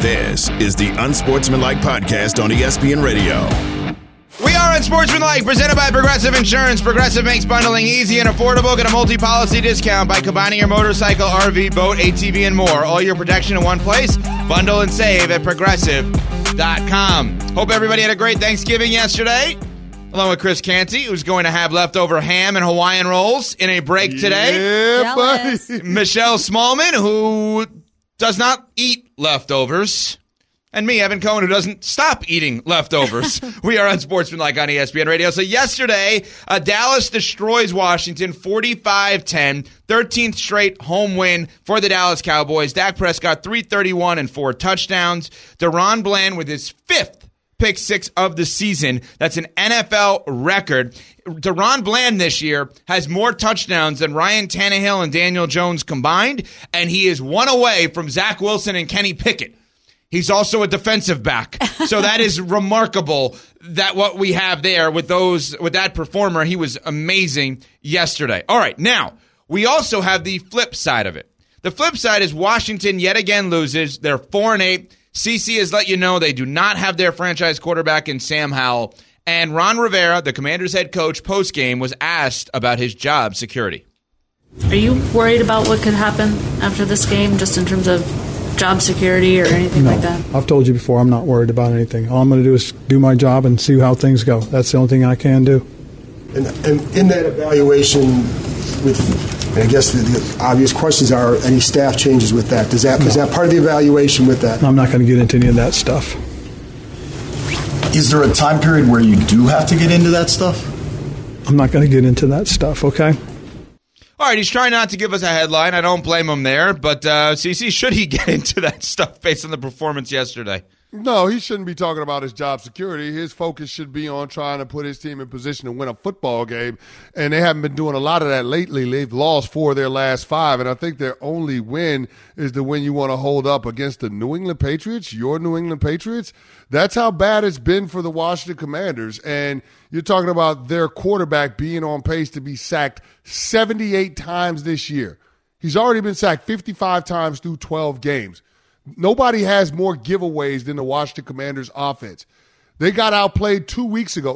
This is the Unsportsmanlike Podcast on ESPN Radio. We are Unsportsmanlike, presented by Progressive Insurance. Progressive makes bundling easy and affordable. Get a multi-policy discount by combining your motorcycle, RV, boat, ATV, and more. All your protection in one place. Bundle and save at Progressive.com. Hope everybody had a great Thanksgiving yesterday. Along with Chris Canty, who's going to have leftover ham and Hawaiian rolls in a break today. Yeah, buddy. Michelle Smallman, who does not eat leftovers. And me, Evan Cohen, who doesn't stop eating leftovers. We are Unsportsmanlike on ESPN Radio. So yesterday, Dallas destroys Washington 45-10, 13th straight home win for the Dallas Cowboys. Dak Prescott, 331 and 4 touchdowns. DaRon Bland with his 5th pick six of the season. That's an NFL record. DaRon Bland this year has more touchdowns than Ryan Tannehill and Daniel Jones combined, and he is one away from Zach Wilson and Kenny Pickett. He's also a defensive back. So that is remarkable that what we have there with that performer. He was amazing yesterday. All right, now, we also have the flip side of it. The flip side is Washington yet again loses. They're 4-8. CC has let you know they do not have their franchise quarterback in Sam Howell. And Ron Rivera, the Commanders head coach, post-game was asked about his job security. Are you worried about what could happen after this game, just in terms of job security or anything like that? I've told you before, I'm not worried about anything. All I'm going to do is do my job and see how things go. That's the only thing I can do. And in that evaluation, I guess the obvious questions are, any staff changes with that? Is that part of the evaluation with that? I'm not going to get into any of that stuff. Is there a time period where you do have to get into that stuff? I'm not going to get into that stuff, okay? All right, he's trying not to give us a headline. I don't blame him there. But, CC, should he get into that stuff based on the performance yesterday? No, he shouldn't be talking about his job security. His focus should be on trying to put his team in position to win a football game, and they haven't been doing a lot of that lately. They've lost 4 of their last 5, and I think their only win is the win you want to hold up against the New England Patriots, your New England Patriots. That's how bad it's been for the Washington Commanders, and you're talking about their quarterback being on pace to be sacked 78 times this year. He's already been sacked 55 times through 12 games. Nobody has more giveaways than the Washington Commanders offense. They got outplayed 2 games ago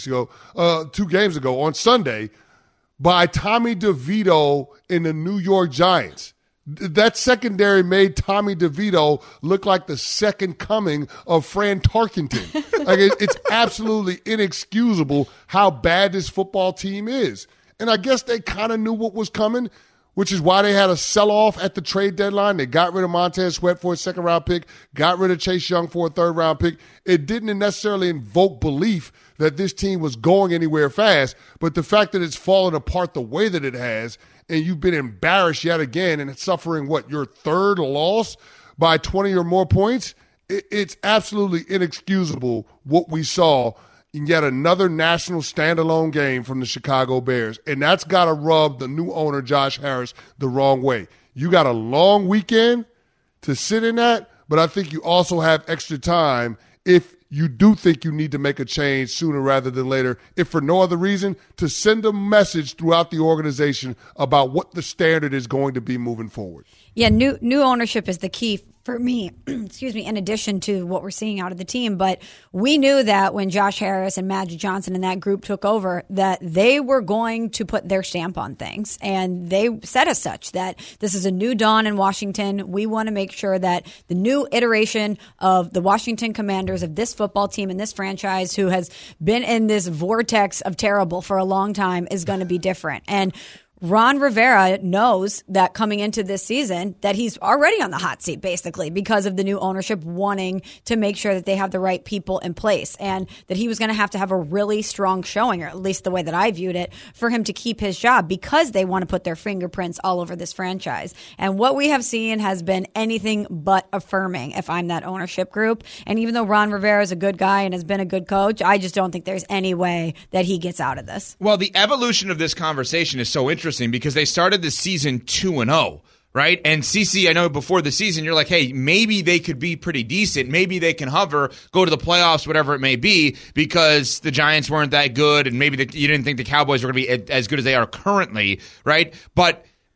on Sunday by Tommy DeVito in the New York Giants. That secondary made Tommy DeVito look like the second coming of Fran Tarkenton. It's absolutely inexcusable how bad this football team is. And I guess they kind of knew what was coming, which is why they had a sell-off at the trade deadline. They got rid of Montez Sweat for a second-round pick, got rid of Chase Young for a third-round pick. It didn't necessarily invoke belief that this team was going anywhere fast, but the fact that it's fallen apart the way that it has, and you've been embarrassed yet again and it's suffering, your third loss by 20 or more points, it's absolutely inexcusable what we saw in yet another national standalone game from the Chicago Bears. And that's got to rub the new owner, Josh Harris, the wrong way. You got a long weekend to sit in that, but I think you also have extra time if you do think you need to make a change sooner rather than later, if for no other reason, to send a message throughout the organization about what the standard is going to be moving forward. Yeah, new ownership is the key for me, excuse me, in addition to what we're seeing out of the team. But we knew that when Josh Harris and Magic Johnson and that group took over, that they were going to put their stamp on things. And they said as such that this is a new dawn in Washington. We want to make sure that the new iteration of the Washington Commanders, of this football team and this franchise who has been in this vortex of terrible for a long time, is going to be different. And Ron Rivera knows that coming into this season that he's already on the hot seat, basically, because of the new ownership wanting to make sure that they have the right people in place, and that he was going to have a really strong showing, or at least the way that I viewed it, for him to keep his job, because they want to put their fingerprints all over this franchise. And what we have seen has been anything but affirming if I'm that ownership group. And even though Ron Rivera is a good guy and has been a good coach, I just don't think there's any way that he gets out of this. Well, the evolution of this conversation is so interesting because they started the season 2-0, right? And CC, I know before the season, you're like, hey, maybe they could be pretty decent. Maybe they can hover, go to the playoffs, whatever it may be, because the Giants weren't that good, and maybe you didn't think the Cowboys were going to be as good as they are currently, right? But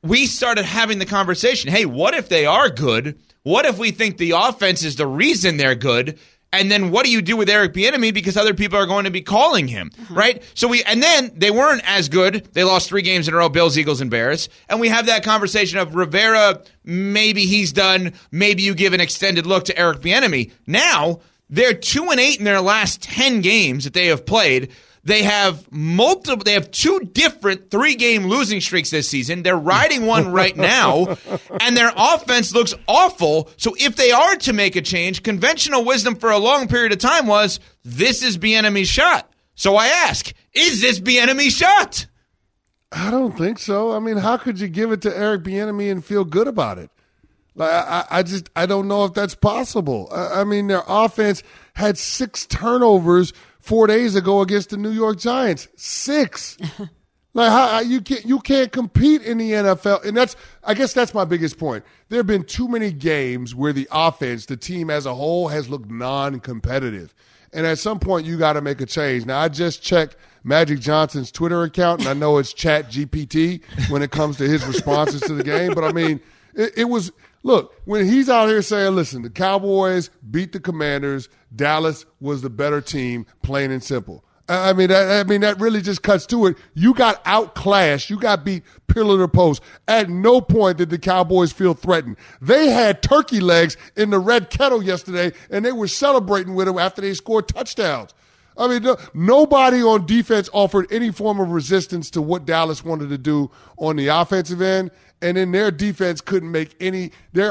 we started having the conversation, hey, what if they are good? What if we think the offense is the reason they're good? And then what do you do with Eric Bieniemy because other people are going to be calling him, right? And then they weren't as good. They lost 3 games in a row, Bills, Eagles, and Bears. And we have that conversation of Rivera, maybe he's done. Maybe you give an extended look to Eric Bieniemy. Now, they're 2-8 in their last 10 games that they have played. They have 2 different 3-game losing streaks this season. They're riding one right now, and their offense looks awful. So if they are to make a change, conventional wisdom for a long period of time was, this is Bieniemy's shot. So I ask, is this Bieniemy's shot? I don't think so. I mean, how could you give it to Eric Bieniemy and feel good about it? Like, I don't know if that's possible. I mean, their offense had 6 turnovers 4 days ago against the New York Giants. 6. Like you can't compete in the NFL, and I guess that's my biggest point. There have been too many games where the offense, the team as a whole, has looked non-competitive, and at some point you got to make a change. Now I just checked Magic Johnson's Twitter account, and I know it's ChatGPT when it comes to his responses to the game, but I mean it was. Look, when he's out here saying, listen, the Cowboys beat the Commanders, Dallas was the better team, plain and simple. I mean, that really just cuts to it. You got outclassed. You got beat pillar to post. At no point did the Cowboys feel threatened. They had turkey legs in the red kettle yesterday, and they were celebrating with them after they scored touchdowns. I mean, nobody on defense offered any form of resistance to what Dallas wanted to do on the offensive end. And then their offense couldn't make any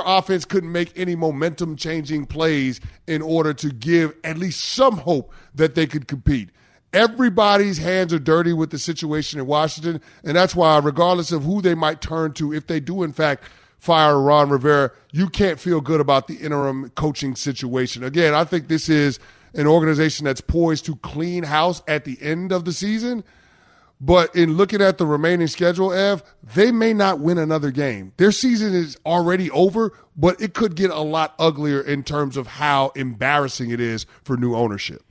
momentum-changing plays in order to give at least some hope that they could compete. Everybody's hands are dirty with the situation in Washington, and that's why, regardless of who they might turn to, if they do, in fact, fire Ron Rivera, you can't feel good about the interim coaching situation. Again, I think this is an organization that's poised to clean house at the end of the season. But in looking at the remaining schedule, Ev, they may not win another game. Their season is already over, but it could get a lot uglier in terms of how embarrassing it is for new ownership.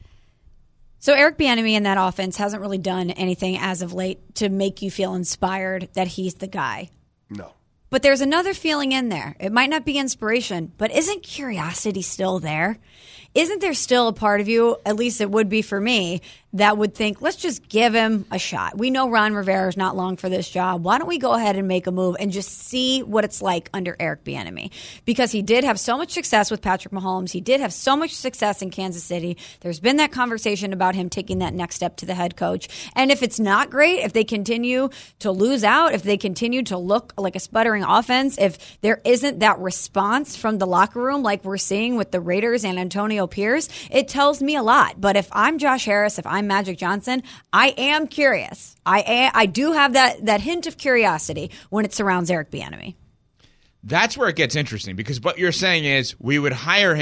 So Eric Bieniemy in that offense hasn't really done anything as of late to make you feel inspired that he's the guy. No. But there's another feeling in there. It might not be inspiration, but isn't curiosity still there? Isn't there still a part of you, at least it would be for me, that would think, let's just give him a shot. We know Ron Rivera is not long for this job. Why don't we go ahead and make a move and just see what it's like under Eric Bieniemy? Because he did have so much success with Patrick Mahomes. He did have so much success in Kansas City. There's been that conversation about him taking that next step to the head coach. And if it's not great, if they continue to lose out, if they continue to look like a sputtering offense, if there isn't that response from the locker room like we're seeing with the Raiders and Antonio Pierce, it tells me a lot. But if I'm Josh Harris, if I'm Magic Johnson, I am curious. I do have that hint of curiosity when it surrounds Eric Bieniemy. That's where it gets interesting, because what you're saying is we would hire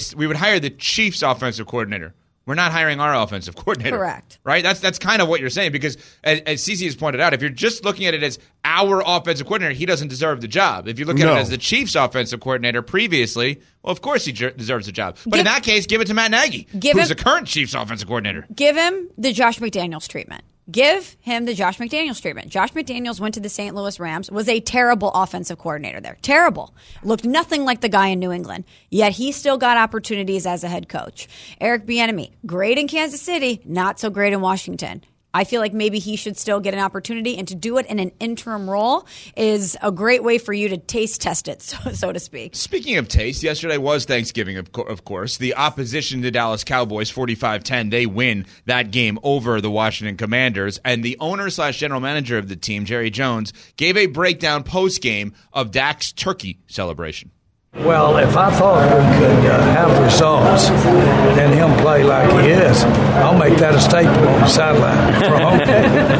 the Chiefs offensive coordinator. We're not hiring our offensive coordinator. Correct. Right? That's kind of what you're saying, because as Cece has pointed out, if you're just looking at it as our offensive coordinator, he doesn't deserve the job. If you look at it as the Chiefs offensive coordinator previously, well, of course he deserves the job. But in that case, give it to Matt Nagy, who's the current Chiefs offensive coordinator. Give him the Josh McDaniels treatment. Give him the Josh McDaniels treatment. Josh McDaniels went to the St. Louis Rams, was a terrible offensive coordinator there. Terrible. Looked nothing like the guy in New England. Yet he still got opportunities as a head coach. Eric Bieniemy, great in Kansas City, not so great in Washington. I feel like maybe he should still get an opportunity, and to do it in an interim role is a great way for you to taste test it, so to speak. Speaking of taste, yesterday was Thanksgiving, of course. The opposition to Dallas Cowboys, 45-10, they win that game over the Washington Commanders, and the owner/general manager of the team, Jerry Jones, gave a breakdown post-game of Dak's turkey celebration. Well, if I thought we could have results and him play like he is, I'll make that a staple on the sideline for a home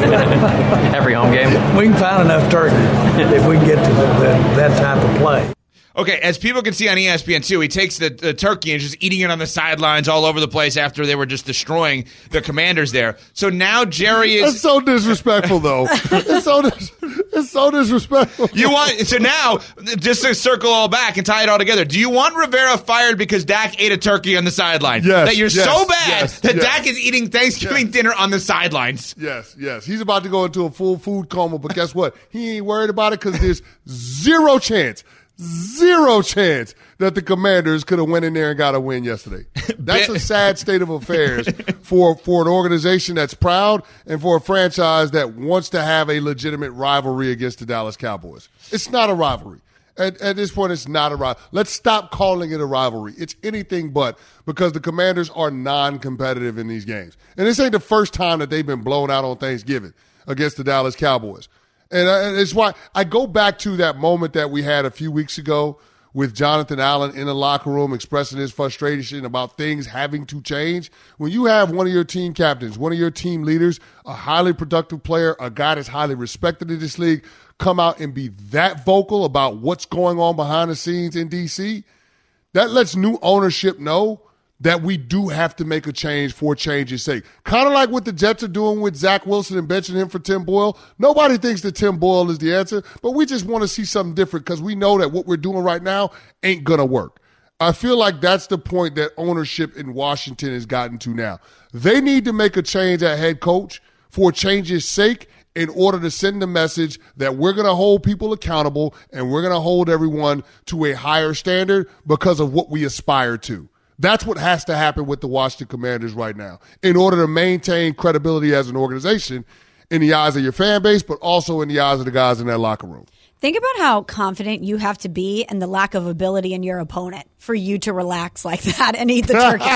game. Every home game? We can find enough turkey if we can get to that type of play. Okay, as people can see on ESPN2, he takes the turkey and just eating it on the sidelines all over the place after they were just destroying the Commanders there. So now Jerry is... That's so disrespectful, though. It's It's so disrespectful. So now, just to circle all back and tie it all together, do you want Rivera fired because Dak ate a turkey on the sideline? Yes. That you're so bad that Dak is eating Thanksgiving dinner on the sidelines? Yes. He's about to go into a full food coma, but guess what? He ain't worried about it because there's zero chance that the Commanders could have went in there and got a win yesterday. That's a sad state of affairs for an organization that's proud and for a franchise that wants to have a legitimate rivalry against the Dallas Cowboys. It's not a rivalry. At this point, it's not a rivalry. Let's stop calling it a rivalry. It's anything but, because the Commanders are non-competitive in these games. And this ain't the first time that they've been blown out on Thanksgiving against the Dallas Cowboys. And it's why I go back to that moment that we had a few weeks ago with Jonathan Allen in the locker room expressing his frustration about things having to change. When you have one of your team captains, one of your team leaders, a highly productive player, a guy that's highly respected in this league, come out and be that vocal about what's going on behind the scenes in D.C., that lets new ownership know that we do have to make a change for change's sake. Kind of like what the Jets are doing with Zach Wilson and benching him for Tim Boyle. Nobody thinks that Tim Boyle is the answer, but we just want to see something different because we know that what we're doing right now ain't going to work. I feel like that's the point that ownership in Washington has gotten to now. They need to make a change at head coach for change's sake in order to send the message that we're going to hold people accountable and we're going to hold everyone to a higher standard because of what we aspire to. That's what has to happen with the Washington Commanders right now in order to maintain credibility as an organization in the eyes of your fan base, but also in the eyes of the guys in that locker room. Think about how confident you have to be and the lack of ability in your opponent for you to relax like that and eat the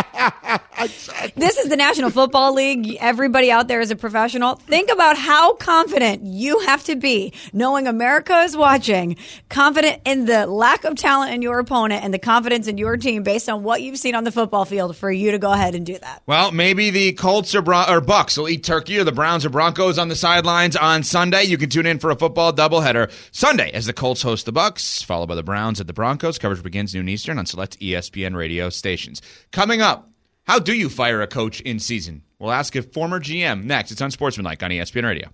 turkey. This is the National Football League. Everybody out there is a professional. Think about how confident you have to be, knowing America is watching, confident in the lack of talent in your opponent and the confidence in your team based on what you've seen on the football field for you to go ahead and do that. Well, maybe the Colts or Bucks will eat turkey, or the Browns or Broncos on the sidelines on Sunday. You can tune in for a football doubleheader Sunday as the Colts host the Bucks, followed by the Browns at the Broncos. Coverage begins noon Eastern on select ESPN radio stations. Coming up, how do you fire a coach in season? We'll ask a former GM next. It's Unsportsmanlike on ESPN Radio.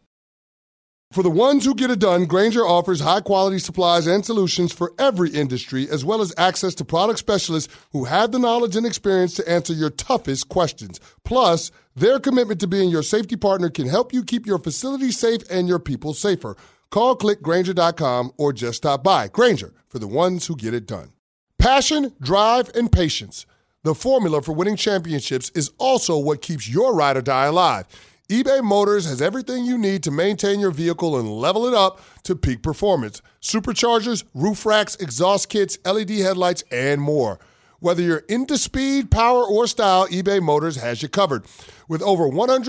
For the ones who get it done, Grainger offers high-quality supplies and solutions for every industry, as well as access to product specialists who have the knowledge and experience to answer your toughest questions. Plus, their commitment to being your safety partner can help you keep your facility safe and your people safer. Call, click Grainger.com, or just stop by. Grainger, for the ones who get it done. Passion, drive, and patience. The formula for winning championships is also what keeps your ride or die alive. eBay Motors has everything you need to maintain your vehicle and level it up to peak performance. Superchargers, roof racks, exhaust kits, LED headlights, and more. Whether you're into speed, power, or style, eBay Motors has you covered. With over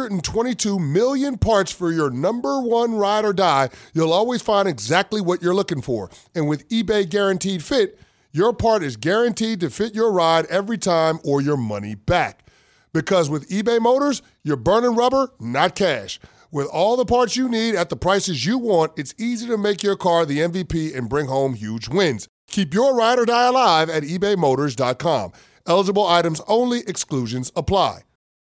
122 million parts for your number one ride or die, you'll always find exactly what you're looking for. And with eBay Guaranteed Fit, your part is guaranteed to fit your ride every time or your money back. Because with eBay Motors, you're burning rubber, not cash. With all the parts you need at the prices you want, it's easy to make your car the MVP and bring home huge wins. Keep your ride or die alive at ebaymotors.com. Eligible items only. Exclusions apply.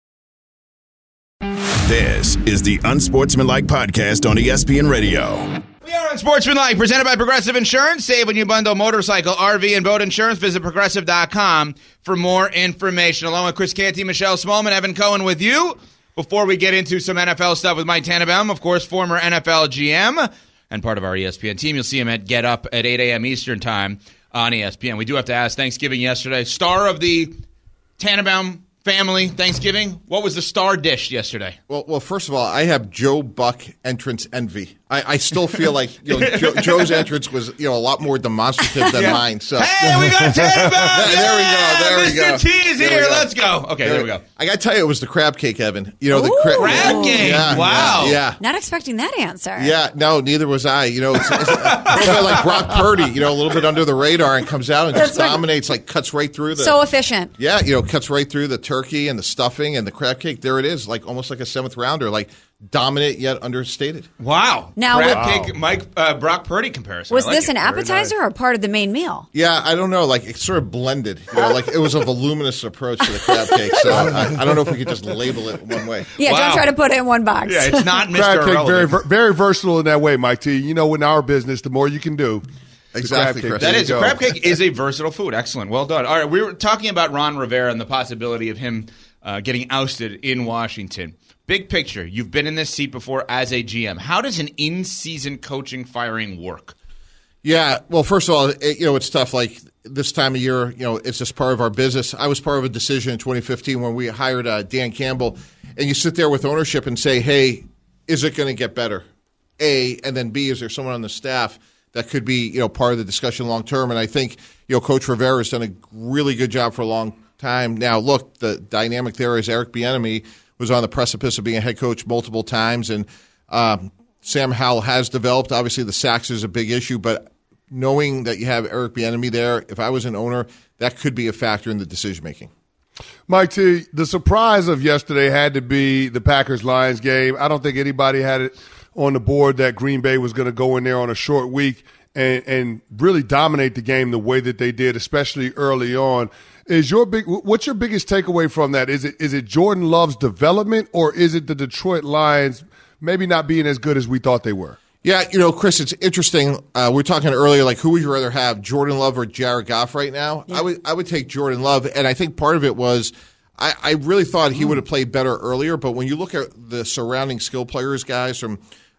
This is the Unsportsmanlike Podcast on ESPN Radio. We are Unsportsmanlike, presented by Progressive Insurance. Save when you bundle motorcycle, RV, and boat insurance. Visit Progressive.com for more information. Along with Chris Canty, Michelle Smallman, Evan Cohen with you. Before we get into some NFL stuff with Mike Tannenbaum, of course, former NFL GM and part of our ESPN team. You'll see him at Get Up at 8 a.m. Eastern time on ESPN. We do have to ask, Thanksgiving yesterday, star of the Tannenbaum family Thanksgiving, what was the star dish yesterday? Well, first of all, I have Joe Buck entrance envy. I still feel like Joe's entrance was a lot more demonstrative than mine. So hey, we got Tannenbaum! There we go. Mr. T is here. Let's go. Okay, there we go. I got to tell you, it was the crab cake, Evan. The crab cake. Yeah, wow. Yeah. Not expecting that answer. Yeah, no, neither was I. It's like Brock Purdy, a little bit under the radar and comes out and just dominates, cuts right through the. So efficient. Yeah, cuts right through the turkey and the stuffing and the crab cake. There it is, almost like a seventh rounder. dominant yet understated. Wow. Now, crab cake, Brock Purdy comparison. Was I like this it. an appetizer or part of the main meal? Yeah, I don't know. Like, it's sort of blended. Like it was a voluminous approach to the crab cake. So I don't know if we could just label it one way. Yeah, Wow. don't try to put it in one box. Yeah, it's not Mr. Crab cake, Irrelevant. very versatile in that way, Mike T. You know, in our business, the more you can do. Exactly, the crab Chris. cake. That There is, you a go. crab cake is a versatile food. Excellent. Well done. All right, we were talking about Ron Rivera and the possibility of him getting ousted in Washington. Big picture, you've been in this seat before as a GM. How does an in-season coaching firing work? Yeah, well, first of all, it's tough. Like this time of year, it's just part of our business. I was part of a decision in 2015 when we hired Dan Campbell, and you sit there with ownership and say, hey, is it going to get better? A, and then B, is there someone on the staff that could be, part of the discussion long term? And I think, Coach Rivera has done a really good job for a long time. Now, look, the dynamic there is Eric Bieniemy was on the precipice of being a head coach multiple times, and Sam Howell has developed. Obviously, the sacks is a big issue, but knowing that you have Eric Bieniemy there, if I was an owner, that could be a factor in the decision making. Mike T, the surprise of yesterday had to be the Packers-Lions game. I don't think anybody had it on the board that Green Bay was going to go in there on a short week and really dominate the game the way that they did, especially early on. What's your biggest takeaway from that? Is it Jordan Love's development, or is it the Detroit Lions maybe not being as good as we thought they were? Yeah, Chris, it's interesting. We were talking earlier, like, who would you rather have, Jordan Love or Jared Goff right now? Yeah. I would take Jordan Love, and I think part of it was I really thought he would have played better earlier, but when you look at the surrounding skill players, guys, from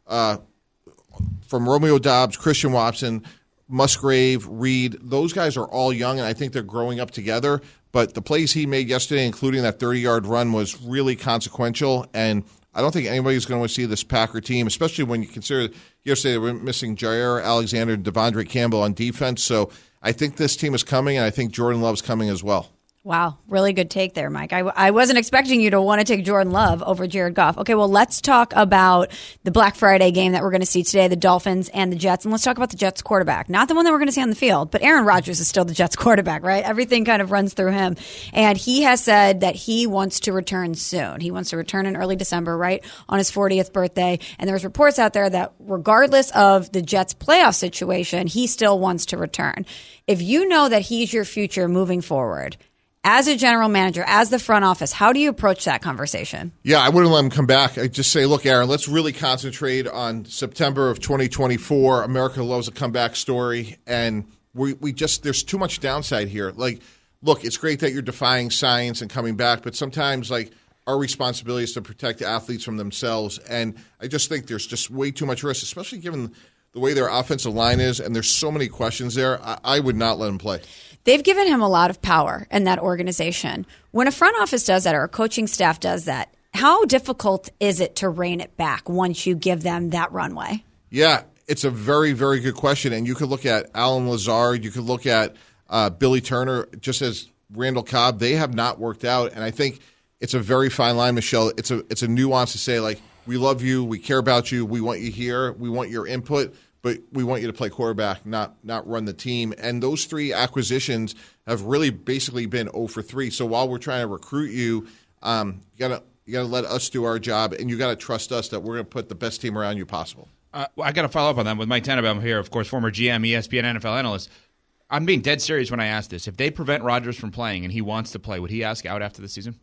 Romeo Doubs, Christian Watson, Musgrave, Reed, those guys are all young, and I think they're growing up together. But the plays he made yesterday, including that 30-yard run, was really consequential, and I don't think anybody's going to see this Packer team, especially when you consider yesterday they were missing Jair Alexander and Devondre Campbell on defense. So I think this team is coming, and I think Jordan Love's coming as well. Wow, really good take there, Mike. I wasn't expecting you to want to take Jordan Love over Jared Goff. Okay, well, let's talk about the Black Friday game that we're going to see today, the Dolphins and the Jets. And let's talk about the Jets quarterback. Not the one that we're going to see on the field, but Aaron Rodgers is still the Jets quarterback, right? Everything kind of runs through him. And he has said that he wants to return soon. He wants to return in early December, right, on his 40th birthday. And there's reports out there that regardless of the Jets playoff situation, he still wants to return. If you know that he's your future moving forward, as a general manager, as the front office, how do you approach that conversation? Yeah, I wouldn't let him come back. I'd just say, look, Aaron, let's really concentrate on September of 2024. America loves a comeback story, and we just there's too much downside here. Like, look, it's great that you're defying science and coming back, but sometimes, like, our responsibility is to protect athletes from themselves, and I just think there's just way too much risk, especially given the way their offensive line is, and there's so many questions there. I would not let him play. They've given him a lot of power in that organization. When a front office does that or a coaching staff does that, how difficult is it to rein it back once you give them that runway? Yeah, it's a very, very good question. And you could look at Alan Lazard. You could look at Billy Turner, just as Randall Cobb. They have not worked out. And I think it's a very fine line, Michelle. It's a nuance to say, like, we love you, we care about you, we want you here, we want your input, but we want you to play quarterback, not run the team. And those three acquisitions have really basically been 0 for 3. So while we're trying to recruit you, you gotta let us do our job, and you got to trust us that we're going to put the best team around you possible. I got to follow up on that with Mike Tannenbaum here, of course, former GM, ESPN NFL analyst. I'm being dead serious when I ask this. If they prevent Rodgers from playing and he wants to play, would he ask out after the season?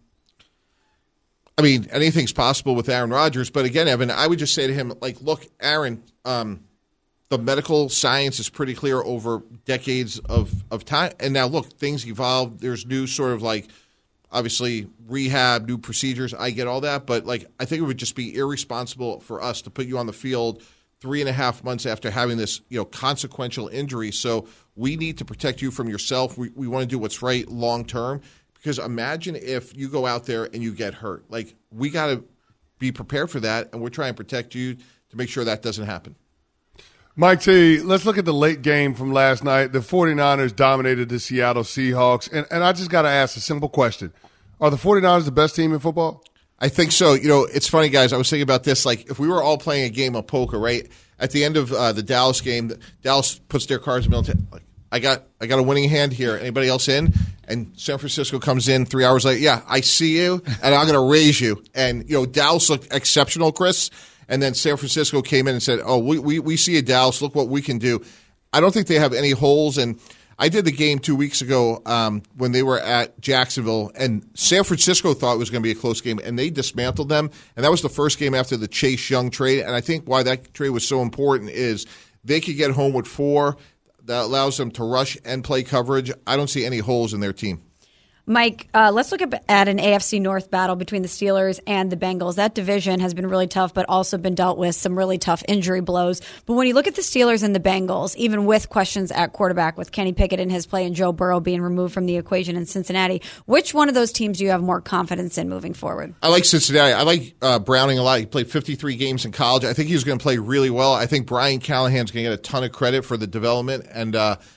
I mean, anything's possible with Aaron Rodgers. But again, Evan, I would just say to him, like, look, Aaron, the medical science is pretty clear over decades of time. And now, look, things evolve. There's new sort of, like, obviously rehab, new procedures. I get all that. But, like, I think it would just be irresponsible for us to put you on the field 3.5 months after having this, consequential injury. So we need to protect you from yourself. We want to do what's right long term. Because imagine if you go out there and you get hurt. Like, we got to be prepared for that, and we're trying to protect you to make sure that doesn't happen. Mike T, let's look at the late game from last night. The 49ers dominated the Seattle Seahawks. And I just got to ask a simple question. Are the 49ers the best team in football? I think so. It's funny, guys. I was thinking about this. Like, if we were all playing a game of poker, right, at the end of the Dallas game, Dallas puts their cards in the middle. Like, I got a winning hand here. Anybody else in? And San Francisco comes in 3 hours later. Yeah, I see you, and I'm going to raise you. And, Dallas looked exceptional, Chris. And then San Francisco came in and said, oh, we see you, Dallas. Look what we can do. I don't think they have any holes. And I did the game 2 weeks ago when they were at Jacksonville, and San Francisco thought it was going to be a close game, and they dismantled them. And that was the first game after the Chase Young trade. And I think why that trade was so important is they could get home with 4. That allows them to rush and play coverage. I don't see any holes in their team. Mike, let's look at an AFC North battle between the Steelers and the Bengals. That division has been really tough, but also been dealt with some really tough injury blows. But when you look at the Steelers and the Bengals, even with questions at quarterback with Kenny Pickett in his play and Joe Burrow being removed from the equation in Cincinnati, which one of those teams do you have more confidence in moving forward? I like Cincinnati. I like Browning a lot. He played 53 games in college. I think he's going to play really well. I think Brian Callahan's going to get a ton of credit for the development, and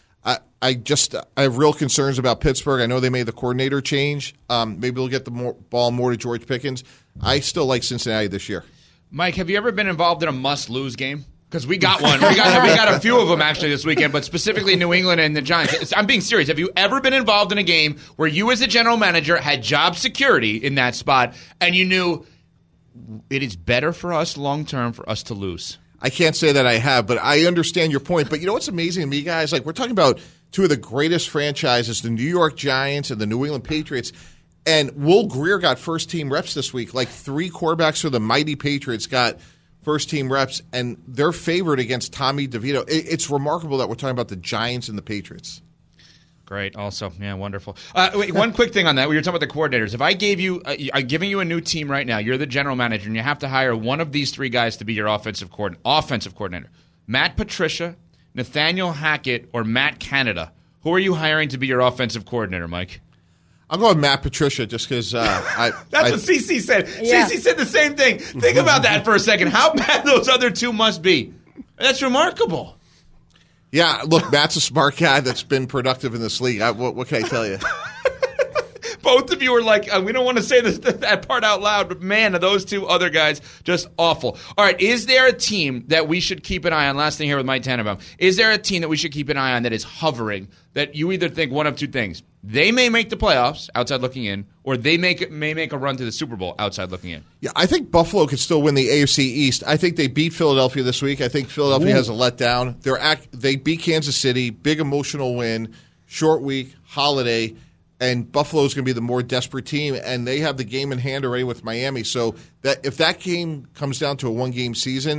I have real concerns about Pittsburgh. I know they made the coordinator change. Maybe they'll get the ball more to George Pickens. I still like Cincinnati this year. Mike, have you ever been involved in a must-lose game? Because we got one. We got a few of them actually this weekend, but specifically New England and the Giants. I'm being serious. Have you ever been involved in a game where you as a general manager had job security in that spot and you knew it is better for us long-term for us to lose? I can't say that I have, but I understand your point. But you know what's amazing to me, guys? Like, we're talking about two of the greatest franchises, the New York Giants and the New England Patriots. And Will Grier got first-team reps this week. Like, 3 quarterbacks for the mighty Patriots got first-team reps, and they're favored against Tommy DeVito. It's remarkable that we're talking about the Giants and the Patriots. Great. Also, yeah, wonderful. Wait, one quick thing on that. We were talking about the coordinators. If I gave you, I'm giving you a new team right now. You're the general manager, and you have to hire one of these 3 guys to be your offensive coordinator. Matt Patricia, Nathaniel Hackett, or Matt Canada. Who are you hiring to be your offensive coordinator, Mike? I'll go with Matt Patricia just because That's what CC said. Yeah. CC said the same thing. Think about that for a second. How bad those other 2 must be. That's remarkable. Yeah, look, Matt's a smart guy that's been productive in this league. What can I tell you? Both of you are like, we don't want to say that part out loud, but man, are those 2 other guys just awful. All right, is there a team that we should keep an eye on? Last thing here with Mike Tannenbaum. Is there a team that we should keep an eye on that is hovering, that you either think one of 2 things? They may make the playoffs, outside looking in, or they may make a run to the Super Bowl, outside looking in. Yeah, I think Buffalo could still win the AFC East. I think they beat Philadelphia this week. I think Philadelphia has a letdown. They beat Kansas City, big emotional win, short week, holiday, and Buffalo's going to be the more desperate team, and they have the game in hand already with Miami. So that if that game comes down to a 1-game season,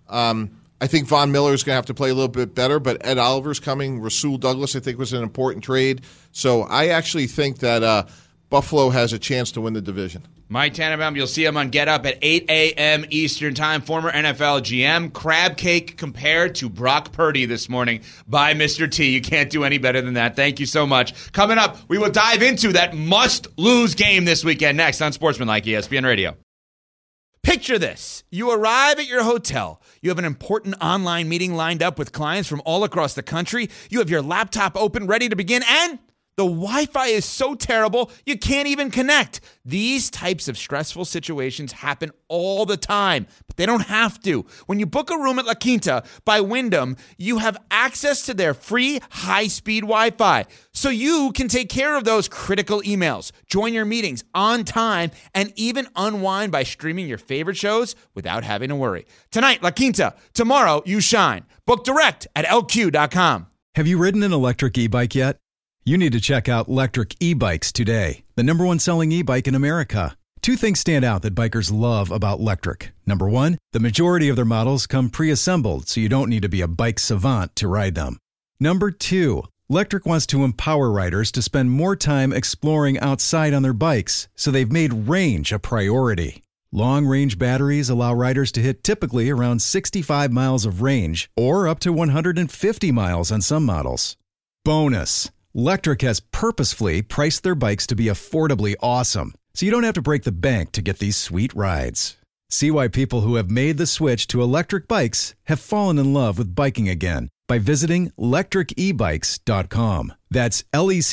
I think Von Miller is going to have to play a little bit better, but Ed Oliver's coming. Rasul Douglas, I think, was an important trade. So I actually think that Buffalo has a chance to win the division. Mike Tannenbaum, you'll see him on Get Up at 8 a.m. Eastern Time. Former NFL GM, crab cake compared to Brock Purdy this morning by Mr. T. You can't do any better than that. Thank you so much. Coming up, we will dive into that must-lose game this weekend next on Sportsmanlike ESPN Radio. Picture this. You arrive at your hotel. You have an important online meeting lined up with clients from all across the country. You have your laptop open, ready to begin, and the Wi-Fi is so terrible, you can't even connect. These types of stressful situations happen all the time, but they don't have to. When you book a room at La Quinta by Wyndham, you have access to their free high-speed Wi-Fi, so you can take care of those critical emails, join your meetings on time, and even unwind by streaming your favorite shows without having to worry. Tonight, La Quinta. Tomorrow, you shine. Book direct at LQ.com. Have you ridden an electric e-bike yet? You need to check out Lectric E-Bikes today, the #1 selling e-bike in America. 2 things stand out that bikers love about Lectric. Number 1, the majority of their models come pre-assembled, so you don't need to be a bike savant to ride them. Number 2, Lectric wants to empower riders to spend more time exploring outside on their bikes, so they've made range a priority. Long-range batteries allow riders to hit typically around 65 miles of range, or up to 150 miles on some models. Bonus! Lectric has purposefully priced their bikes to be affordably awesome, so you don't have to break the bank to get these sweet rides. See why people who have made the switch to electric bikes have fallen in love with biking again by visiting lectricebikes.com. That's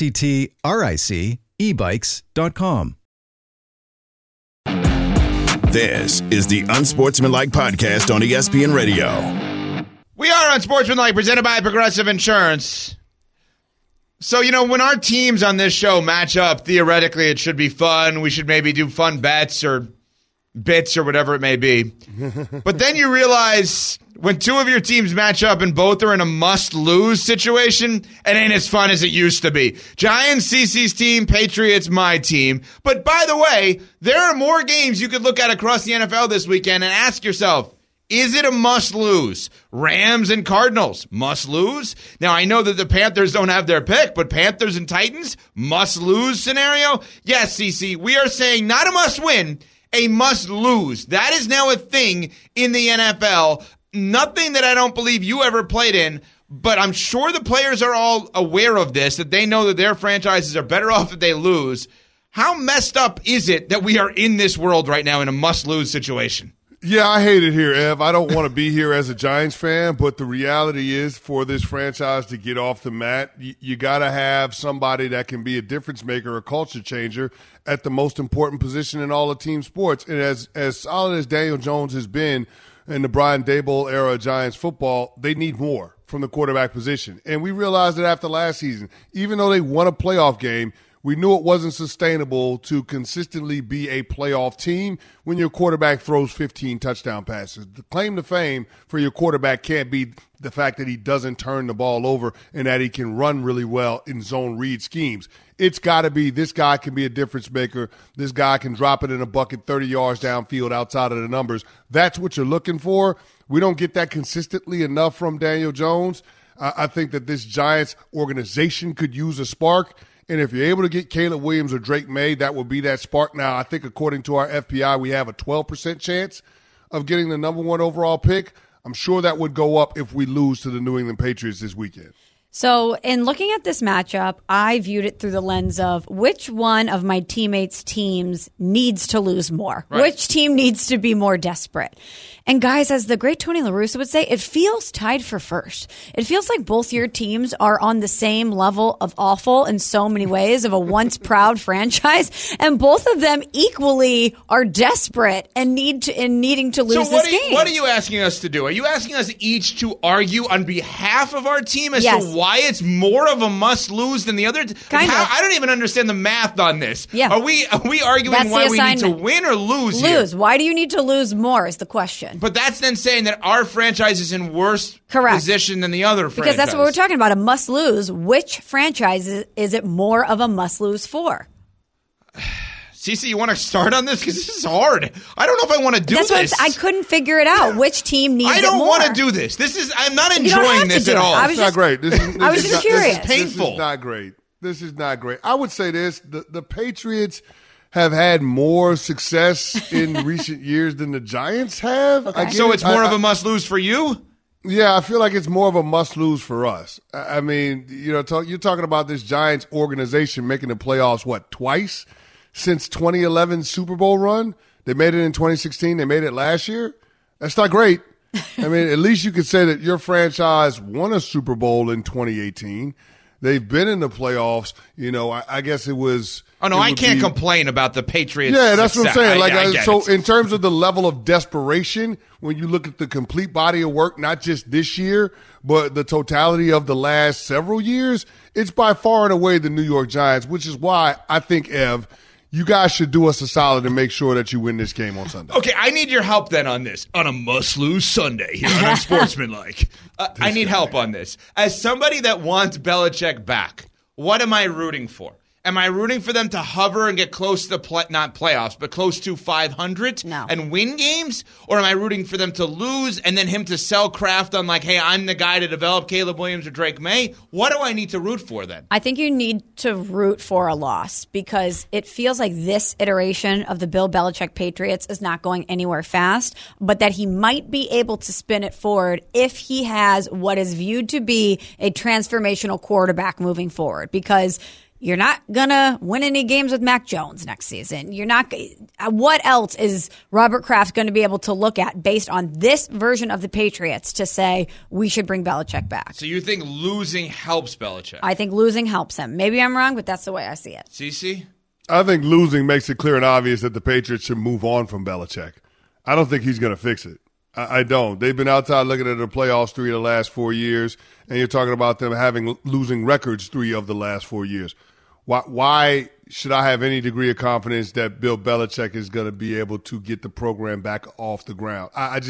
LECTRIC ebikes.com. This is the Unsportsmanlike Podcast on ESPN Radio. We are Unsportsmanlike, presented by Progressive Insurance. So, when our teams on this show match up, theoretically it should be fun. We should maybe do fun bets or bits or whatever it may be. But then you realize when two of your teams match up and both are in a must-lose situation, it ain't as fun as it used to be. Giants, CC's team, Patriots, my team. But by the way, there are more games you could look at across the NFL this weekend and ask yourself, is it a must-lose? Rams and Cardinals, must-lose? Now, I know that the Panthers don't have their pick, but Panthers and Titans, must-lose scenario? Yes, CC, we are saying not a must-win, a must-lose. That is now a thing in the NFL. Nothing that I don't believe you ever played in, but I'm sure the players are all aware of this, that they know that their franchises are better off if they lose. How messed up is it that we are in this world right now in a must-lose situation? Yeah, I hate it here, Ev. I don't want to be here as a Giants fan, but the reality is for this franchise to get off the mat, you got to have somebody that can be a difference maker, a culture changer at the most important position in all of team sports. And as solid as Daniel Jones has been in the Brian Daboll era of Giants football, they need more from the quarterback position. And we realized that after last season, even though they won a playoff game, we knew it wasn't sustainable to consistently be a playoff team when your quarterback throws 15 touchdown passes. The claim to fame for your quarterback can't be the fact that he doesn't turn the ball over and that he can run really well in zone read schemes. It's got to be this guy can be a difference maker. This guy can drop it in a bucket 30 yards downfield outside of the numbers. That's what you're looking for. We don't get that consistently enough from Daniel Jones. I think that this Giants organization could use a spark. And if you're able to get Caleb Williams or Drake May, that will be that spark. Now, I think according to our FPI, we have a 12% chance of getting the number 1 overall pick. I'm sure that would go up if we lose to the New England Patriots this weekend. So in looking at this matchup, I viewed it through the lens of which one of my teammates' teams needs to lose more. Right. Which team needs to be more desperate? And guys, as the great Tony La Russa would say, it feels tied for first. It feels like both your teams are on the same level of awful in so many ways of a once proud franchise, and both of them equally are desperate and needing to lose this game. What are you asking us to do? Are you asking us each to argue on behalf of our team as to why it's more of a must-lose than the other? I don't even understand the math on this. Yeah. Are we arguing That's why we need to win or lose here? Why do you need to lose more is the question. But that's then saying that our franchise is in worse position than the other franchise. Because that's what we're talking about, a must-lose. Which franchise is it more of a must-lose for? Cece, you want to start on this? Because this is hard. I don't know if I want to do this. I couldn't figure it out. Which team needs it more? I don't want to do this. I'm not enjoying this at all. It's not great. I was just curious. This is painful. This is not great. I would say this. The Patriots have had more success in recent years than the Giants have. Okay. So it's more of a must-lose for you? Yeah, I feel like it's more of a must-lose for us. I mean, you're talking about this Giants organization making the playoffs, twice since 2011 Super Bowl run? They made it in 2016. They made it last year. That's not great. I mean, at least you could say that your franchise won a Super Bowl in 2018. They've been in the playoffs. I guess it was. Oh, no, I can't complain about the Patriots. Yeah, that's what I'm saying. So in terms of the level of desperation, when you look at the complete body of work, not just this year, but the totality of the last several years, it's by far and away the New York Giants, which is why I think, Ev, you guys should do us a solid and make sure that you win this game on Sunday. Okay, I need your help then on this. On a must-lose Sunday here on Unsportsmanlike. I need help on this. As somebody that wants Belichick back, what am I rooting for? Am I rooting for them to hover and get close to not playoffs, but close to 500 and win games? Or am I rooting for them to lose and then him to sell Kraft on hey, I'm the guy to develop Caleb Williams or Drake May? What do I need to root for then? I think you need to root for a loss because it feels like this iteration of the Bill Belichick Patriots is not going anywhere fast, but that he might be able to spin it forward if he has what is viewed to be a transformational quarterback moving forward, because you're not going to win any games with Mac Jones next season. You're not. What else is Robert Kraft going to be able to look at based on this version of the Patriots to say we should bring Belichick back? So you think losing helps Belichick? I think losing helps him. Maybe I'm wrong, but that's the way I see it. CeCe? I think losing makes it clear and obvious that the Patriots should move on from Belichick. I don't think he's going to fix it. I don't. They've been outside looking at the playoffs 3 of the last 4 years, and you're talking about them having losing records 3 of the last 4 years. Why should I have any degree of confidence that Bill Belichick is going to be able to get the program back off the ground?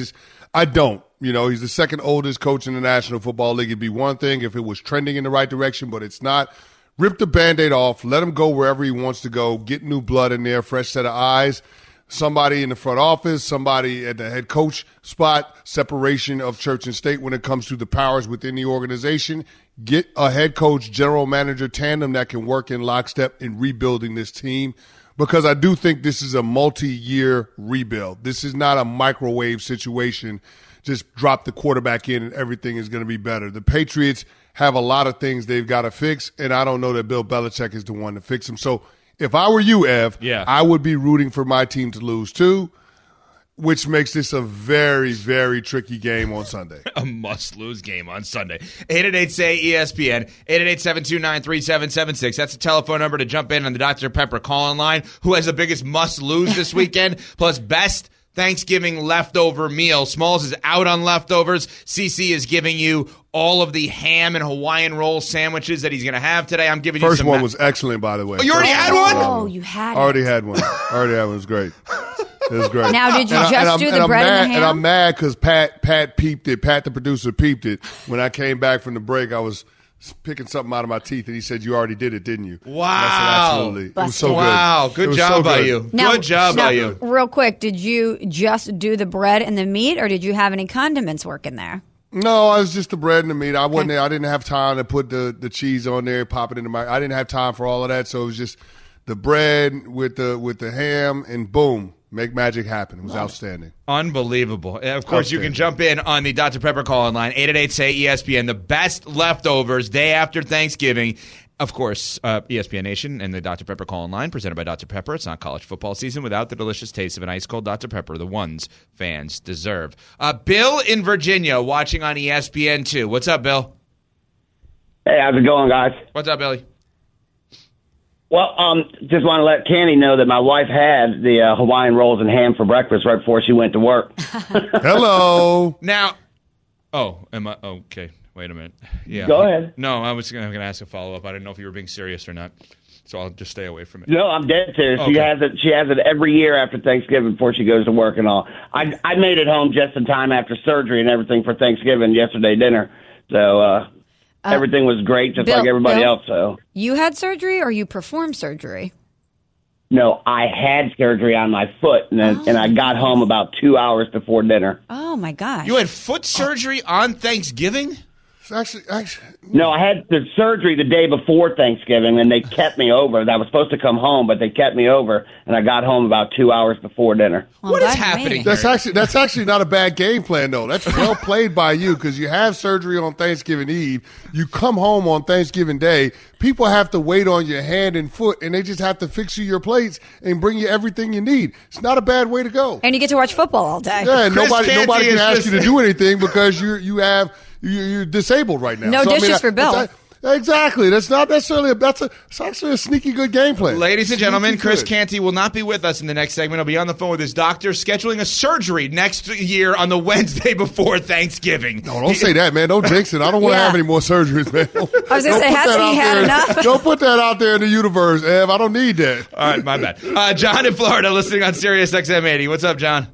I don't. You know, he's the second oldest coach in the National Football League. It'd be one thing if it was trending in the right direction, but it's not. Rip the Band-Aid off. Let him go wherever he wants to go. Get new blood in there, fresh set of eyes. Somebody in the front office, somebody at the head coach spot, separation of church and state when it comes to the powers within the organization. Get a head coach, general manager tandem that can work in lockstep in rebuilding this team, because I do think this is a multi-year rebuild. This is not a microwave situation. Just drop the quarterback in and everything is going to be better. The Patriots have a lot of things they've got to fix, and I don't know that Bill Belichick is the one to fix them. So if I were you, Ev, I would be rooting for my team to lose too, which makes this a very, very tricky game on Sunday. A must-lose game on Sunday. 888-SAY-ESPN, 888-729-3776. That's the telephone number to jump in on the Dr. Pepper call-in line. Who has the biggest must-lose this weekend? Plus, best Thanksgiving leftover meal. Smalls is out on leftovers. CC is giving you all of the ham and Hawaiian roll sandwiches that he's going to have today. I'm giving you some. First one was excellent, by the way. Oh, you already had one? Oh, you had it. Already had one. It was great. It was great. Now, did you just do the bread and the ham? And I'm mad because Pat peeped it. Pat, the producer, peeped it. When I came back from the break, I was picking something out of my teeth, and he said, "You already did it, didn't you?" Wow. I said, absolutely. It was so good. Wow. Good job by you. Good job by you. Real quick, did you just do the bread and the meat, or did you have any condiments working there? No, it was just the bread and the meat. I didn't have time to put the cheese on there, pop it in the microwave. I didn't have time for all of that, so it was just the bread with the ham, and boom. Make magic happen. It was outstanding. Unbelievable. Of course, you can jump in on the Dr. Pepper call-in line, 888-SAY-ESPN, the best leftovers day after Thanksgiving. Of course, ESPN Nation and the Dr. Pepper call-in line, presented by Dr. Pepper. It's not college football season without the delicious taste of an ice-cold Dr. Pepper, the ones fans deserve. Bill in Virginia watching on ESPN2. What's up, Bill? Hey, how's it going, guys? What's up, Billy? Well, just want to let Candy know that my wife had the Hawaiian rolls and ham for breakfast right before she went to work. Hello. Now, am I okay? Wait a minute. Yeah. Go ahead. No, I was going to ask a follow-up. I didn't know if you were being serious or not, so I'll just stay away from it. No, I'm dead serious. Okay. She has it every year after Thanksgiving before she goes to work and all. I made it home just in time after surgery and everything for Thanksgiving yesterday dinner. So everything was great, just like everybody else. So you had surgery, or you performed surgery? No, I had surgery on my foot, and I got home about 2 hours before dinner. Oh my gosh! You had foot surgery on Thanksgiving? Actually, no, I had the surgery the day before Thanksgiving, and they kept me over. I was supposed to come home, but they kept me over, and I got home about 2 hours before dinner. Well, what is happening? That's actually not a bad game plan, though. That's well played by you, because you have surgery on Thanksgiving Eve. You come home on Thanksgiving Day. People have to wait on your hand and foot, and they just have to fix you your plates and bring you everything you need. It's not a bad way to go. And you get to watch football all day. Yeah, and nobody can ask you to do anything because you're disabled right now. No dishes for Bill. Exactly. That's not necessarily it's actually a sneaky good game plan. Ladies and gentlemen, Chris Canty will not be with us in the next segment. He'll be on the phone with his doctor scheduling a surgery next year on the Wednesday before Thanksgiving. No, don't say that, man. Don't jinx it. I don't want to have any more surgeries, man. I was going to say, hasn't he had enough? Don't put that out there in the universe, Ev. I don't need that. All right, my bad. John in Florida listening on Sirius XM 80. What's up, John?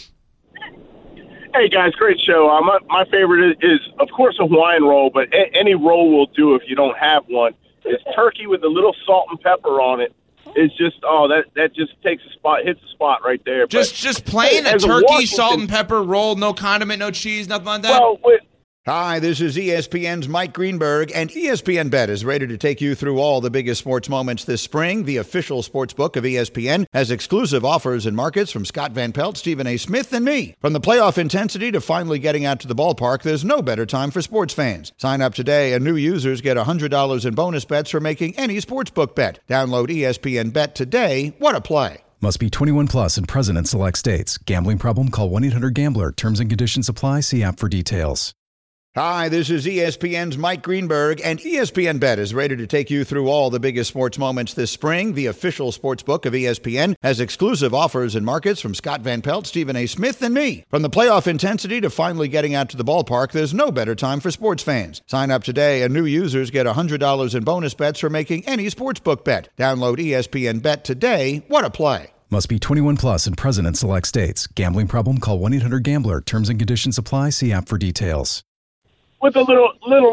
Hey, guys, great show. My favorite is, of course, a Hawaiian roll, but any roll will do if you don't have one. It's turkey with a little salt and pepper on it. It's just, that just hits the spot right there. Just plain a turkey, salt and pepper roll, no condiment, no cheese, nothing like that? Well, Hi, this is ESPN's Mike Greenberg, and ESPN Bet is ready to take you through all the biggest sports moments this spring. The official sports book of ESPN has exclusive offers and markets from Scott Van Pelt, Stephen A. Smith, and me. From the playoff intensity to finally getting out to the ballpark, there's no better time for sports fans. Sign up today, and new users get $100 in bonus bets for making any sportsbook bet. Download ESPN Bet today. What a play. Must be 21 plus and present in select states. Gambling problem? Call 1-800-GAMBLER. Terms and conditions apply. See app for details. Hi, this is ESPN's Mike Greenberg, and ESPN Bet is ready to take you through all the biggest sports moments this spring. The official sports book of ESPN has exclusive offers and markets from Scott Van Pelt, Stephen A. Smith, and me. From the playoff intensity to finally getting out to the ballpark, there's no better time for sports fans. Sign up today, and new users get $100 in bonus bets for making any sportsbook bet. Download ESPN Bet today. What a play. Must be 21 plus and present in select states. Gambling problem? Call 1-800-GAMBLER. Terms and conditions apply. See app for details. With a little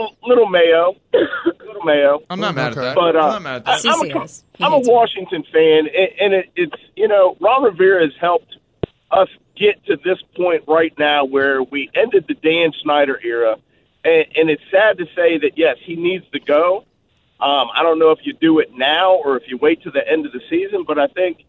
mayo, little mayo. I'm not mad at that. But I'm not mad at that. I'm a Washington fan, and it's Ron Rivera has helped us get to this point right now where we ended the Dan Snyder era, and it's sad to say that yes, he needs to go. I don't know if you do it now or if you wait to the end of the season, but I think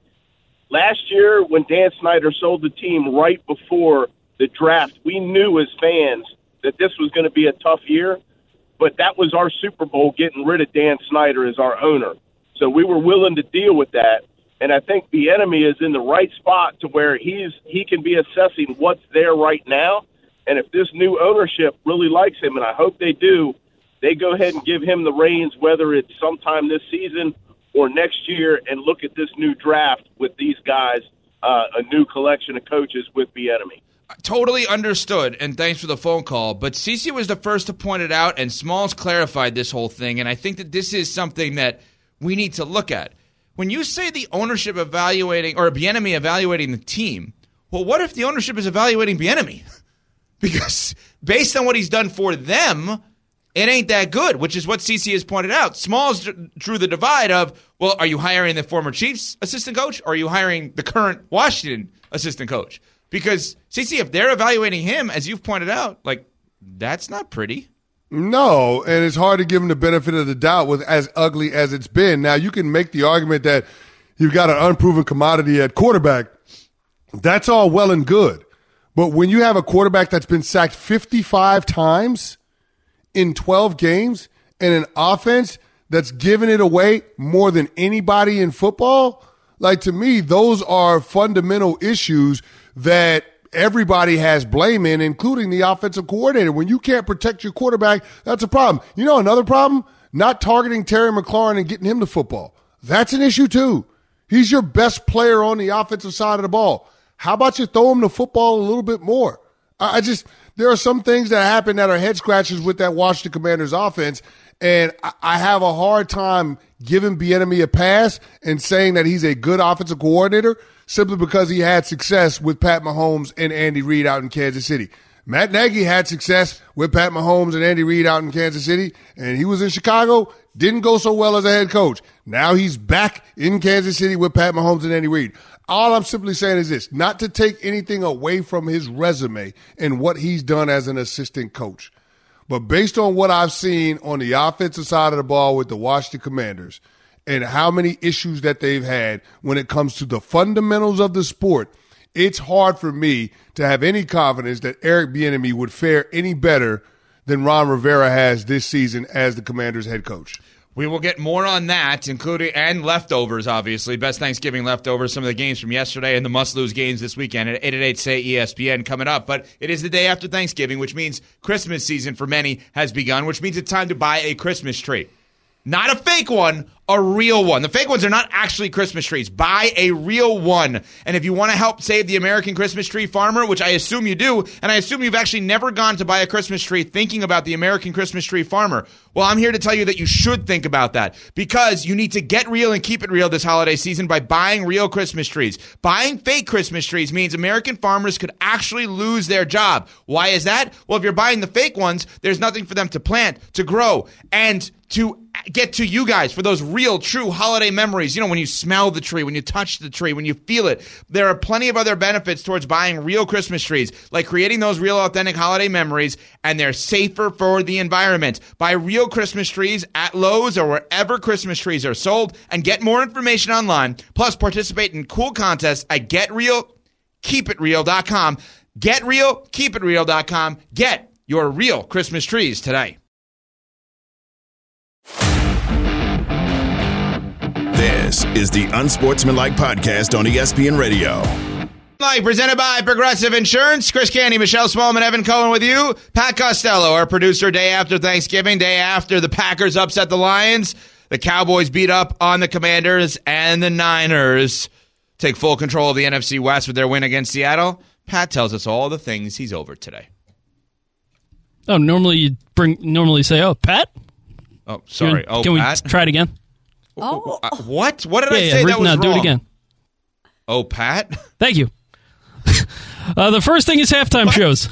last year when Dan Snyder sold the team right before the draft, we knew as fans that this was going to be a tough year, but that was our Super Bowl, getting rid of Dan Snyder as our owner. So we were willing to deal with that, and I think Bieniemy is in the right spot to where he can be assessing what's there right now, and if this new ownership really likes him, and I hope they do, they go ahead and give him the reins, whether it's sometime this season or next year, and look at this new draft with these guys, a new collection of coaches with Bieniemy. Totally understood, and thanks for the phone call. But CeCe was the first to point it out, and Smalls clarified this whole thing, and I think that this is something that we need to look at. When you say the ownership evaluating, or Bieniemy evaluating the team, well, what if the ownership is evaluating Bieniemy? Because based on what he's done for them, it ain't that good, which is what CeCe has pointed out. Smalls drew the divide of, well, are you hiring the former Chiefs assistant coach, or are you hiring the current Washington assistant coach? Because, CeCe, if they're evaluating him, as you've pointed out, that's not pretty. No, and it's hard to give him the benefit of the doubt with as ugly as it's been. Now, you can make the argument that you've got an unproven commodity at quarterback. That's all well and good. But when you have a quarterback that's been sacked 55 times in 12 games and an offense that's given it away more than anybody in football, to me, those are fundamental issues that everybody has blame in, including the offensive coordinator. When you can't protect your quarterback, that's a problem. You know another problem? Not targeting Terry McLaurin and getting him the football. That's an issue too. He's your best player on the offensive side of the ball. How about you throw him the football a little bit more? There are some things that happen that are head scratchers with that Washington Commanders offense, and I have a hard time giving Bieniemy a pass and saying that he's a good offensive coordinator simply because he had success with Pat Mahomes and Andy Reid out in Kansas City. Matt Nagy had success with Pat Mahomes and Andy Reid out in Kansas City, and he was in Chicago, didn't go so well as a head coach. Now he's back in Kansas City with Pat Mahomes and Andy Reid. All I'm simply saying is this, not to take anything away from his resume and what he's done as an assistant coach, but based on what I've seen on the offensive side of the ball with the Washington Commanders and how many issues that they've had when it comes to the fundamentals of the sport, it's hard for me to have any confidence that Eric Bieniemy would fare any better than Ron Rivera has this season as the Commanders head coach. We will get more on that, including and leftovers, obviously. Best Thanksgiving leftovers, some of the games from yesterday and the must-lose games this weekend at 888-SAY-ESPN coming up. But it is the day after Thanksgiving, which means Christmas season for many has begun, which means it's time to buy a Christmas tree. Not a fake one, a real one. The fake ones are not actually Christmas trees. Buy a real one. And if you want to help save the American Christmas tree farmer, which I assume you do, and I assume you've actually never gone to buy a Christmas tree thinking about the American Christmas tree farmer, well, I'm here to tell you that you should think about that because you need to get real and keep it real this holiday season by buying real Christmas trees. Buying fake Christmas trees means American farmers could actually lose their job. Why is that? Well, if you're buying the fake ones, there's nothing for them to plant, to grow, and to get to you guys for those real, true holiday memories. You know, when you smell the tree, when you touch the tree, when you feel it. There are plenty of other benefits towards buying real Christmas trees, like creating those real, authentic holiday memories, and they're safer for the environment. Buy real Christmas trees at Lowe's or wherever Christmas trees are sold, and get more information online. Plus, participate in cool contests at GetRealKeepItReal.com. GetRealKeepItReal.com. Get your real Christmas trees today. This is the Unsportsmanlike Podcast on ESPN Radio. Like presented by Progressive Insurance. Chris Candy, Michelle Smallman, Evan Cohen with you. Pat Costello, our producer, day after Thanksgiving, day after the Packers upset the Lions. The Cowboys beat up on the Commanders, and the Niners take full control of the NFC West with their win against Seattle. Pat tells us all the things he's over today. Oh, normally you say, "Oh, Pat." Oh, sorry. Can we Pat? try it again? Oh, what? What did I say that was wrong? Do it again. Oh, Pat. Thank you. The first thing is halftime shows.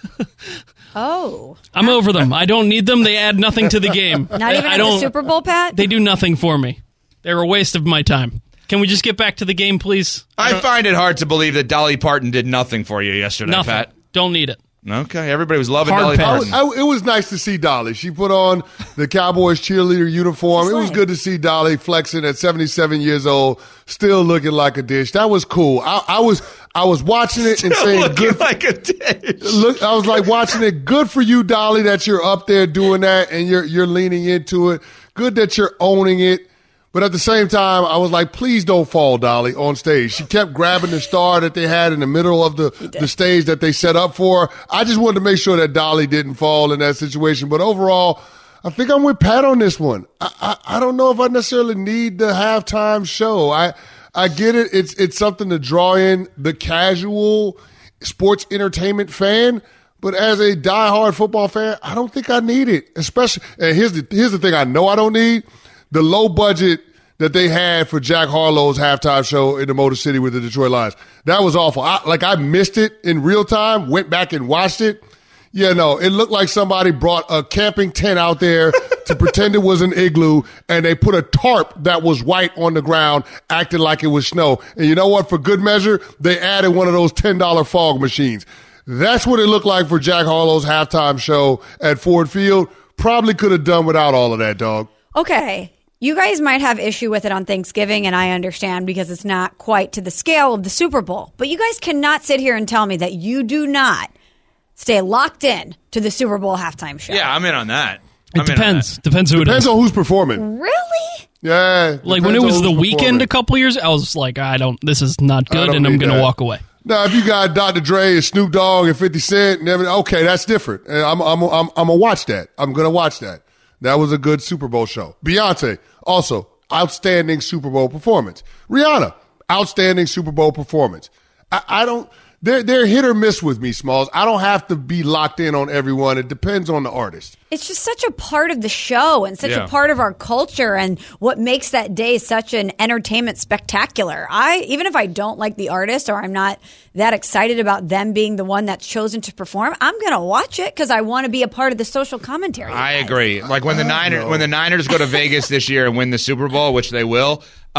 Oh. I'm over them. I don't need them. They add nothing to the game. Not even at the Super Bowl, Pat? They do nothing for me. They're a waste of my time. Can we just get back to the game, please? I find it hard to believe that Dolly Parton did nothing for you yesterday, nothing. Pat. Don't need it. Okay, everybody was loving Hard Dolly Parton. It was nice to see Dolly. She put on the Cowboys cheerleader uniform. It was good to see Dolly flexing at 77 years old, still looking like a dish. That was cool. I was watching it and saying, "Good like a dish." Look, I was like watching it. Good for you, Dolly, that you're up there doing that and you're leaning into it. Good that you're owning it. But at the same time, I was like, please don't fall, Dolly, on stage. She kept grabbing the star that they had in the middle of the stage that they set up for her. I just wanted to make sure that Dolly didn't fall in that situation. But overall, I think I'm with Pat on this one. I don't know if I necessarily need the halftime show. I get it. It's something to draw in the casual sports entertainment fan. But as a diehard football fan, I don't think I need it. Especially, and here's the thing I know I don't need. The low budget that they had for Jack Harlow's halftime show in the Motor City with the Detroit Lions. That was awful. I missed it in real time, went back and watched it. Yeah, no, it looked like somebody brought a camping tent out there to pretend it was an igloo, and they put a tarp that was white on the ground, acting like it was snow. And you know what? For good measure, they added one of those $10 fog machines. That's what it looked like for Jack Harlow's halftime show at Ford Field. Probably could have done without all of that, dog. Okay. You guys might have issue with it on Thanksgiving, and I understand because it's not quite to the scale of the Super Bowl. But you guys cannot sit here and tell me that you do not stay locked in to the Super Bowl halftime show. Yeah, I'm in on that. It depends. Depends who it is. Depends on who's performing. Really? Yeah. Like when it was The Weeknd a couple years, I was like, this is not good, and I'm going to walk away. Now, if you got Dr. Dre and Snoop Dogg and 50 Cent and everything, okay, that's different. And I'm gonna watch that. I'm gonna watch that. That was a good Super Bowl show. Beyonce, also, outstanding Super Bowl performance. Rihanna, outstanding Super Bowl performance. They're hit or miss with me, Smalls. I don't have to be locked in on everyone. It depends on the artist. It's just such a part of the show and such a part of our culture and what makes that day such an entertainment spectacular. Even if I don't like the artist or I'm not that excited about them being the one that's chosen to perform, I'm going to watch it because I want to be a part of the social commentary. I agree. Like when the Niners go to Vegas this year and win the Super Bowl, which they will,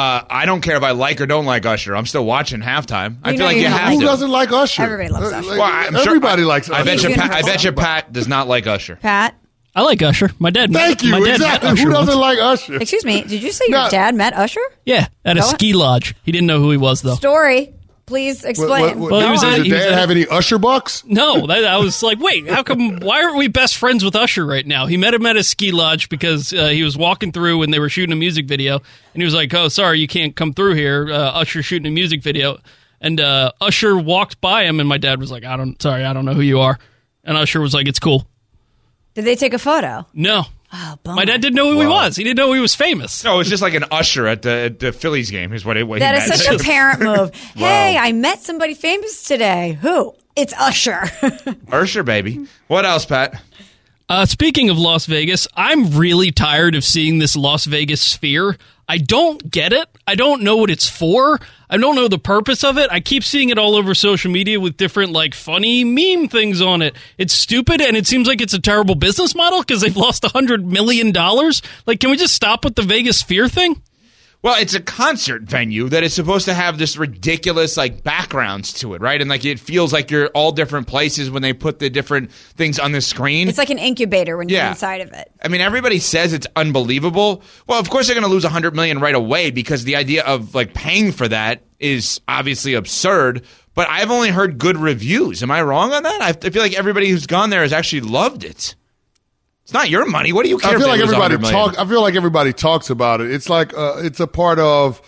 I don't care if I like or don't like Usher. I'm still watching halftime. I feel like you have to. Who doesn't like Usher? Everybody loves Usher. Well, everybody likes Usher. I bet you Pat does not like Usher. Pat? I like Usher. My dad met Thank you. My dad Exactly. met Usher Who doesn't once. like Usher? Excuse me. Did you say your dad met Usher? Yeah, at a ski lodge. He didn't know who he was, though. Story. Please explain. Does your dad have any Usher bucks? No. I was like, wait, how come? Why aren't we best friends with Usher right now? He met him at a ski lodge because he was walking through and they were shooting a music video. And he was like, oh, sorry, you can't come through here. Usher's shooting a music video. And Usher walked by him, and my dad was like, I don't know who you are. And Usher was like, it's cool. Did they take a photo? No. Oh, bummer. My dad didn't know who he was. He didn't know he was famous. No, it was just like an usher at the Phillies game is what he meant. That is such a parent move. Hey, I met somebody famous today. Who? It's Usher. Usher, baby. What else, Pat? Speaking of Las Vegas, I'm really tired of seeing this Las Vegas sphere. I don't get it. I don't know what it's for. I don't know the purpose of it. I keep seeing it all over social media with different, like, funny meme things on it. It's stupid, and it seems like it's a terrible business model because they've lost $100 million. Like, can we just stop with the Vegas sphere thing? Well, it's a concert venue that is supposed to have this ridiculous, like, backgrounds to it, right? And, like, it feels like you're all different places when they put the different things on the screen. It's like an incubator when you're inside of it. I mean, everybody says it's unbelievable. Well, of course they're going to lose $100 million right away because the idea of, like, paying for that is obviously absurd. But I've only heard good reviews. Am I wrong on that? I feel like everybody who's gone there has actually loved it. It's not your money. What do you care? I feel like everybody talks about it. It's like it's a part of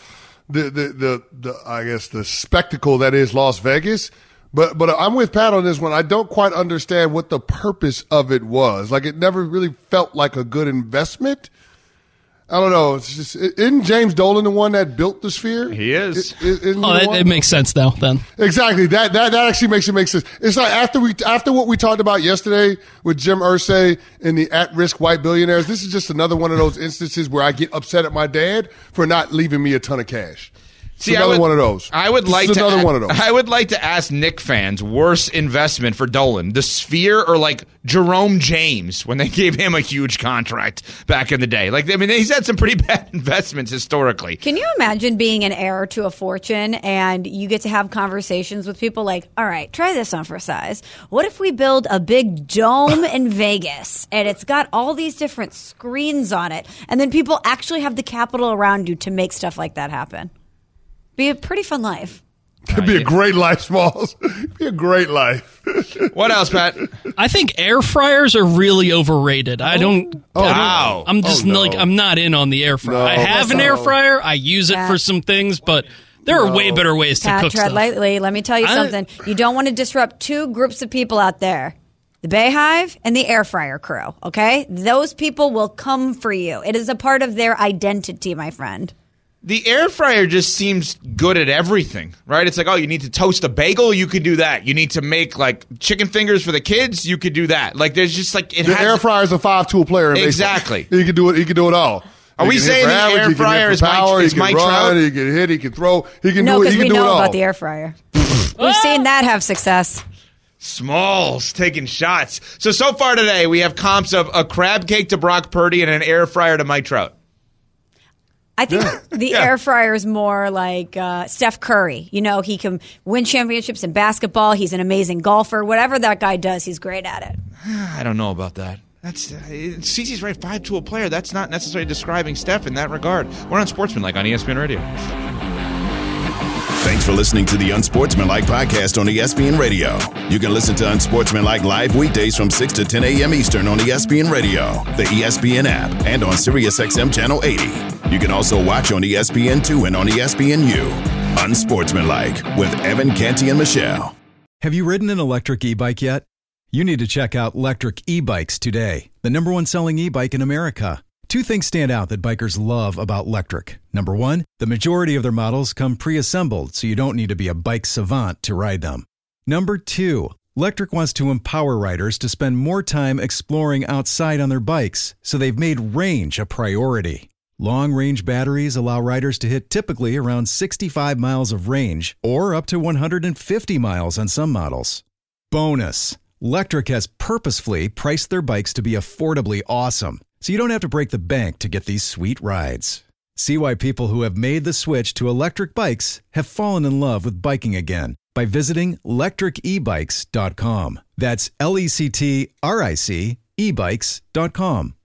I guess the spectacle that is Las Vegas. But I'm with Pat on this one. I don't quite understand what the purpose of it was. Like, it never really felt like a good investment. I don't know. It's just, isn't James Dolan the one that built the Sphere? He is. It makes sense now. Then exactly that actually makes it make sense. It's like after what we talked about yesterday with Jim Irsay and the at-risk white billionaires. This is just another one of those instances where I get upset at my dad for not leaving me a ton of cash. See, one of those. I would like another one of those. I would like to ask Knick fans, worst investment for Dolan, the Sphere or like Jerome James when they gave him a huge contract back in the day. Like, I mean, he's had some pretty bad investments historically. Can you imagine being an heir to a fortune and you get to have conversations with people like, all right, try this on for size. What if we build a big dome in Vegas and it's got all these different screens on it, and then people actually have the capital around you to make stuff like that happen? Be a pretty fun life. It'd be a great life, Smalls. Be a great life. What else, Pat? I think air fryers are really overrated. I don't. Wow. I'm just I'm not in on the air fryer. I have an air fryer. I use it for some things, but there are way better ways to cook tread stuff. lightly. Let me tell you something. You don't want to disrupt two groups of people out there. The Bayhive and the air fryer crew, okay? Those people will come for you. It is a part of their identity, my friend. The air fryer just seems good at everything, right? It's like, oh, you need to toast a bagel, you could do that. You need to make like chicken fingers for the kids, you could do that. Like, there's just like the air fryer is a 5-tool player. Exactly. He can do it. He can do it all. Are we saying the air fryer is Mike Trout? He can hit. He can throw. He can no, do it. He can do it all. No, because we know about the air fryer. We've seen that have success. Smalls taking shots. So far today, we have comps of a crab cake to Brock Purdy and an air fryer to Mike Trout. I think the air fryer is more like Steph Curry. You know, he can win championships in basketball. He's an amazing golfer. Whatever that guy does, he's great at it. I don't know about that. Cece's right, 5-tool player. That's not necessarily describing Steph in that regard. We're on Sportsmanlike on ESPN Radio. Thanks for listening to the Unsportsmanlike podcast on ESPN Radio. You can listen to Unsportsmanlike live weekdays from 6 to 10 a.m. Eastern on ESPN Radio, the ESPN app, and on SiriusXM Channel 80. You can also watch on ESPN2 and on ESPNU. Unsportsmanlike with Evan, Canty, and Michelle. Have you ridden an electric e-bike yet? You need to check out Lectric E-Bikes today, the #1 selling e-bike in America. Two things stand out that bikers love about Lectric. Number one, the majority of their models come pre-assembled, so you don't need to be a bike savant to ride them. Number two, Lectric wants to empower riders to spend more time exploring outside on their bikes, so they've made range a priority. Long-range batteries allow riders to hit typically around 65 miles of range, or up to 150 miles on some models. Bonus, Lectric has purposefully priced their bikes to be affordably awesome, so you don't have to break the bank to get these sweet rides. See why people who have made the switch to electric bikes have fallen in love with biking again by visiting lectricebikes.com. That's LECTRIC ebikes.com.